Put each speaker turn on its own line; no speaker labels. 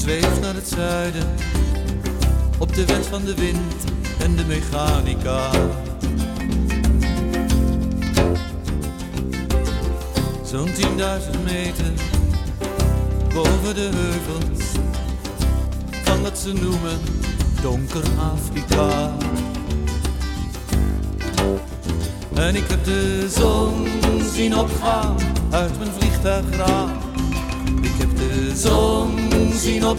Zweef naar het zuiden, op de wet van de wind en de mechanica. Zo'n 10.000 meter boven de heuvels van wat ze noemen donker Afrika. En ik heb de zon zien opgaan uit mijn vliegtuigraam. Ik heb de zon zien opgaan